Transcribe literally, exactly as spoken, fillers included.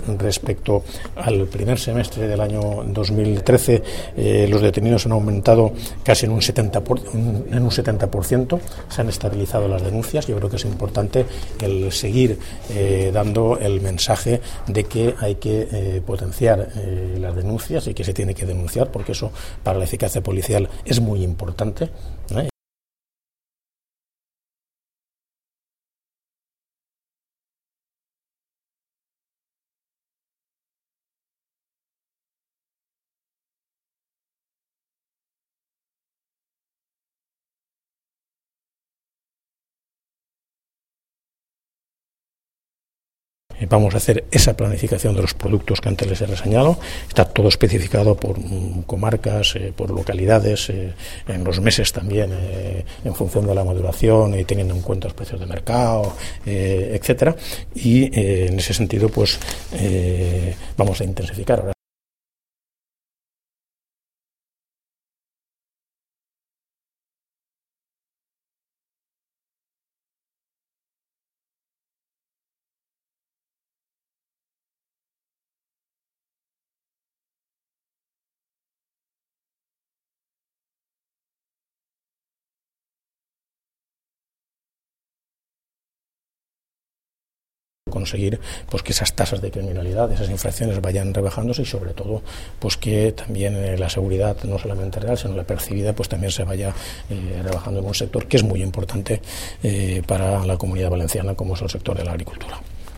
respecto al primer semestre del año dos mil trece, eh, los detenidos han aumentado casi en un setenta por ciento, en un setenta por ciento, se han estabilizado las denuncias. Yo creo que es importante el seguir eh, dando el mensaje de que hay que eh, potenciar eh, las denuncias y que se tiene que denunciar, porque eso para la eficacia policial es muy importante, ¿eh? Vamos a hacer esa planificación de los productos que antes les he reseñado. Está todo especificado por um, comarcas, eh, por localidades, eh, en los meses también, eh, en función de la maduración y teniendo en cuenta los precios de mercado, eh, etcétera. Y eh, en ese sentido, pues eh, vamos a intensificar ahora. Conseguir pues que esas tasas de criminalidad, esas infracciones vayan rebajándose y sobre todo pues que también eh, la seguridad no solamente real sino la percibida pues también se vaya eh, rebajando en un sector que es muy importante eh, para la Comunidad Valenciana como es el sector de la agricultura.